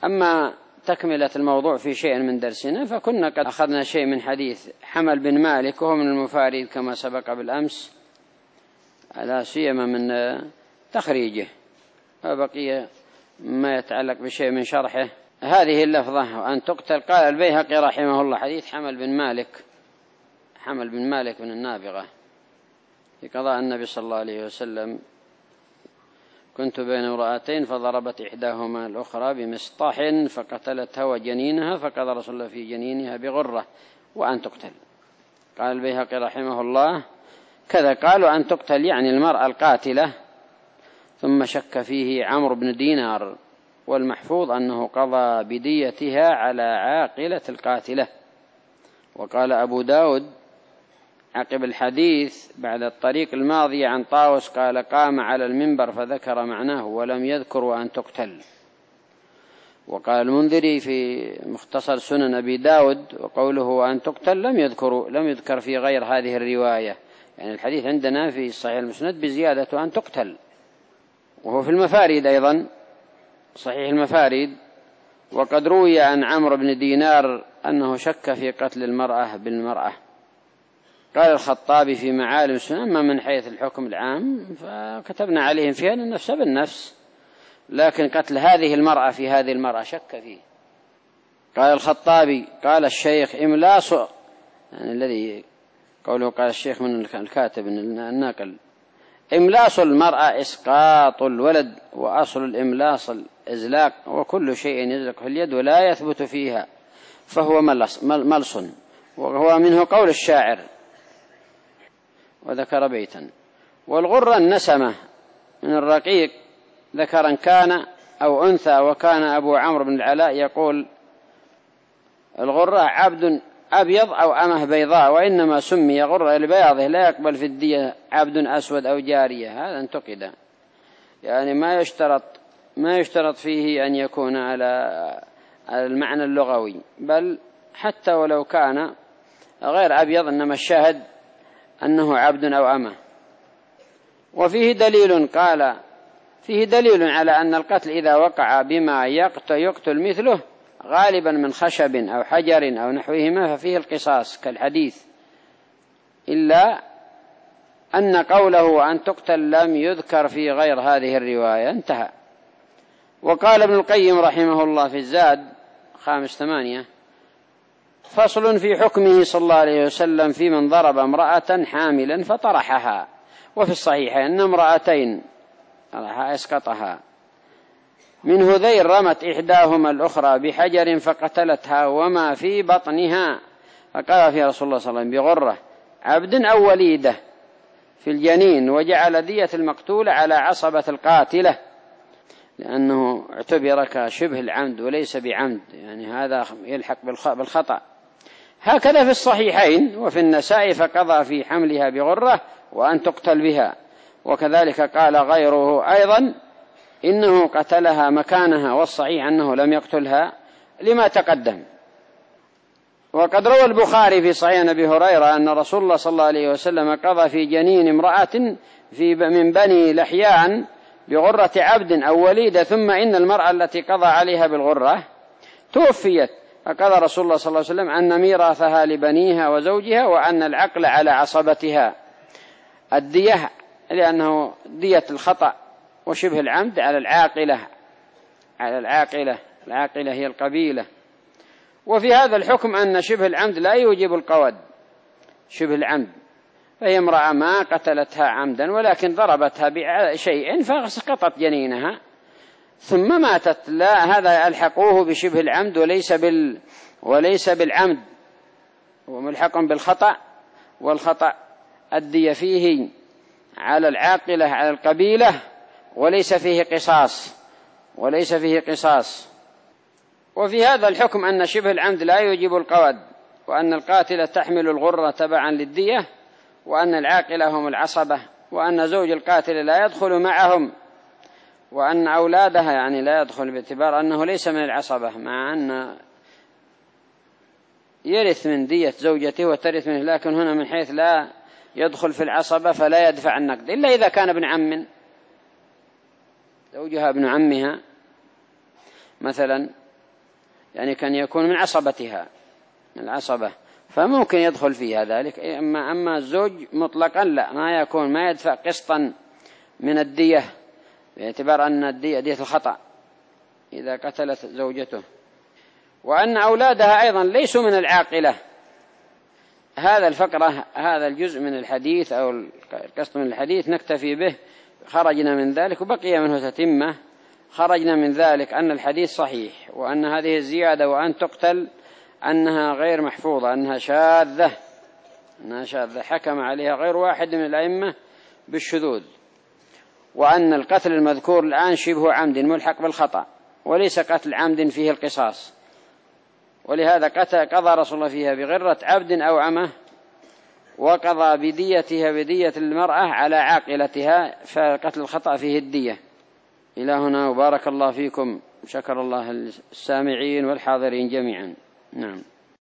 أما تكملة الموضوع في شيء من درسنا، فكنا قد أخذنا شيء من حديث حمل بن مالك وهو من المفاريد كما سبق بالأمس، لا سيما من تخريجه، وبقي ما يتعلق بشيء من شرحه. هذه اللفظة وأن تقتل. قال البيهقي رحمه الله: حديث حمل بن مالك بن النابغة في قضاء النبي صلى الله عليه وسلم: كنت بين امرأتين فضربت إحداهما الأخرى بمسطح فقتلتها وجنينها، فقضى رسول الله في جنينها بغرة وأن تقتل. قال البيهقي رحمه الله: كذا قالوا أن تقتل يعني المرأة القاتلة. ثم شك فيه عمرو بن دينار، والمحفوظ أنه قضى بديتها على عاقلة القاتلة. وقال أبو داود عقب الحديث بعد الطريق الماضي عن طاوس قال: قام على المنبر فذكر معناه ولم يذكر أن تقتل. وقال المنذري في مختصر سنن أبي داود: وقوله أن تقتل لم يذكر في غير هذه الرواية، يعني الحديث عندنا في صحيح المسند بزيادة أن تقتل، وهو في المفاريد أيضا، صحيح المفاريد. وقد روي عن عمرو بن دينار أنه شك في قتل المرأة بالمرأة. قال الخطابي في معالم السنن: أما من حيث الحكم العام فكتبنا عليهم فيها النفس بالنفس، لكن قتل هذه المرأة في هذه المرأة شك فيه. قال الخطابي: قال الشيخ إملاص، يعني الذي قوله قال الشيخ من الكاتب الناقل: إملاص المرأة إسقاط الولد، وأصل الإملاص الإزلاق، وكل شيء يزلق في اليد ولا يثبت فيها فهو ملص، وهو منه قول الشاعر. وذكر بيتا: والغرة النسمة من الرقيق ذكرا كان أو أنثى. وكان أبو عمرو بن العلاء يقول: الغرة عبد أبيض أو أمه بيضاء، وإنما سمي غرة لبياضه، لا يقبل في الدية عبد أسود أو جارية. هذا انتقد، يعني ما يشترط فيه أن يكون على المعنى اللغوي، بل حتى ولو كان غير أبيض، إنما الشاهد أنه عبد أو أمه. وفيه دليل، قال: فيه دليل على أن القتل إذا وقع بما يقتل مثله غالبا من خشب أو حجر أو نحوهما ففيه القصاص كالحديث، إلا أن قوله أن تقتل لم يذكر في غير هذه الرواية. انتهى. وقال ابن القيم رحمه الله في الزاد 5/8: فصل في حكمه صلى الله عليه وسلم في من ضرب امرأة حاملا فطرحها. وفي الصحيح أن امرأتين اسقطها من هذيل رمت إحداهما الأخرى بحجر فقتلتها وما في بطنها، فقال فيها رسول الله صلى الله عليه وسلم: بغرة عبد أو وليدة في الجنين، وجعل دية المقتول على عصبة القاتلة، لأنه اعتبر كشبه العمد وليس بعمد، يعني هذا يلحق بالخطأ. هكذا في الصحيحين وفي النساء: فقضى في حملها بغرة وأن تقتل بها. وكذلك قال غيره أيضا: إنه قتلها مكانها، والصحيح أنه لم يقتلها لما تقدم. وقد روى البخاري في صحيح أبي هريرة أن رسول الله صلى الله عليه وسلم قضى في جنين امرأة من بني لحيان بغرة عبد أو وليدة، ثم إن المرأة التي قضى عليها بالغرة توفيت، فقال رسول الله صلى الله عليه وسلم أن ميراثها لبنيها وزوجها، وأن العقل على عصبتها. الدية لأنه دية الخطأ وشبه العمد على العاقلة هي القبيلة. وفي هذا الحكم أن شبه العمد لا يوجب القود، شبه العمد، فهي امرأة ما قتلتها عمدا ولكن ضربتها بشيء فسقطت جنينها ثم ماتت، لا، هذا ألحقوه بشبه العمد وليس بالعمد، هو ملحق بالخطأ، والخطأ الدية فيه على العاقلة على القبيلة وليس فيه قصاص. وفي هذا الحكم أن شبه العمد لا يوجب القود، وأن القاتلة تحمل الغرة تبعا للدية، وأن العاقلة هم العصبة، وأن زوج القاتل لا يدخل معهم، وأن أولادها يعني لا يدخل باعتبار أنه ليس من العصبة، مع أن يرث من دية زوجته وترث منه، لكن هنا من حيث لا يدخل في العصبة فلا يدفع النقد إلا إذا كان ابن عم، زوجها ابن عمها مثلا، يعني كان يكون من عصبتها، من العصبة، فممكن يدخل فيها ذلك. أما الزوج مطلقا لا، ما يدفع قسطا من الدية، باعتبار أن الدية دية الخطأ إذا قتلت زوجته. وأن أولادها أيضا ليسوا من العاقلة. هذا الفقرة، هذا الجزء من الحديث أو القسط من الحديث نكتفي به. خرجنا من ذلك وبقي منه تتمة. خرجنا من ذلك أن الحديث صحيح، وأن هذه الزيادة وأن تقتل أنها غير محفوظة، أنها شاذة، حكم عليها غير واحد من الأئمة بالشذوذ. وأن القتل المذكور الآن شبه عمد ملحق بالخطأ، وليس قتل عمد فيه القصاص. ولهذا قضى رسول الله فيها بغرة عبد أو أمة، وقضى بديتها بدية المرأة على عاقلتها، فقتل الخطأ فيه الدية. إلى هنا وبارك الله فيكم، شكر الله السامعين والحاضرين جميعا. نعم.